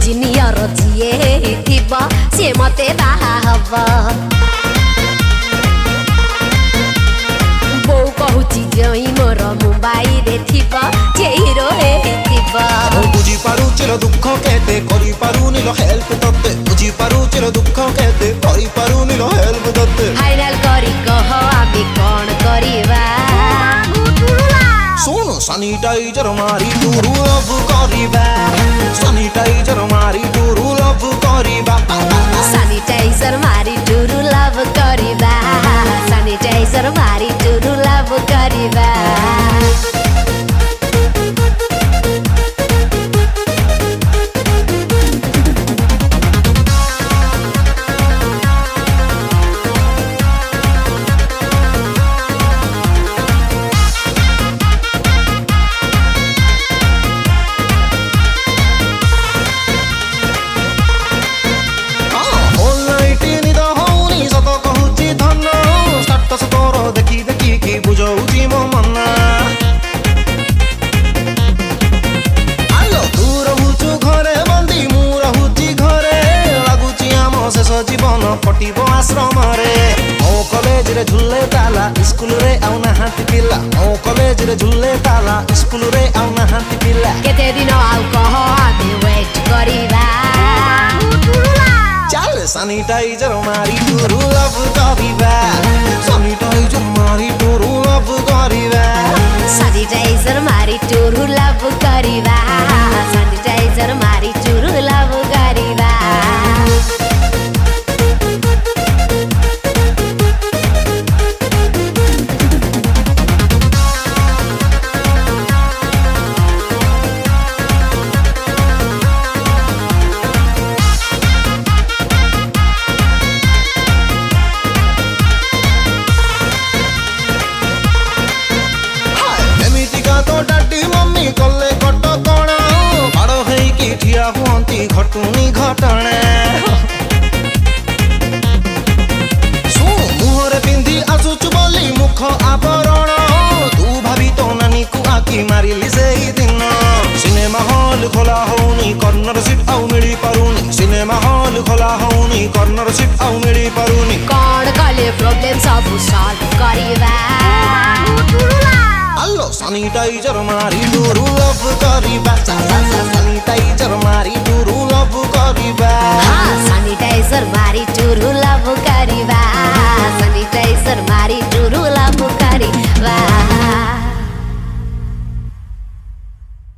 engineer जिए थिबा से मते बाहा हवा बो कहूची जई मोर मुंबई रे थिबा जे हीरो हे थिबा बुझी पारू चिर दुख केते करी पारू निलो हेल्प तते बुझी पारू चिर दुख केते करी पारू निलो हेल्प तते फाइनल करी कह आमी कोन करिबा सुनो सैनिटाइजर मारी टूरू लव करिबा सैनिटाइजर मारी टूरू लव करिबा सैनिटाइजर मारी टूरू लव करिबा सैनिटाइजर मारी टूरू लव करिबा बुझौची मो मना आलो तू रहुचु घरे बंदी मु रहुची घरे लागुची आम शेष जीवन कटिबो आश्रम रे मो कॉलेज रे झुले ताला स्कूल रे आउ नाहांती पिला मो कॉलेज रे झुले ताला स्कूल रे आउ नाहांती पिला केते दिन आउ कह आमी वेट करिबा चल सैनिटाइजर मारी टूरू लव करिबा सैनिटाइजर मारी टूरू लव करिबा सैनिटाइजर मारी टूरू लव करिबा सैनिटाइजर मारी टूरू लव करिबा कले कट कण बड़ होइकी ठिया हुअंती घटुनी घटणे मुहरे पिंधि आसुचु बोली मुख आवरण तू भाभी तो नानी को आखि मारिली सेही दिन सिनेमा हॉल खोला होनी कॉर्नर सीट आउ मिली पारुनी सिनेमा हॉल खोला होनी कॉर्नर सीट आउ मिली पारुनी कौन कले प्रॉब्लम सब सॉल्व करिबा आलो सैनिटाइजर मारी टूरू लव करिबा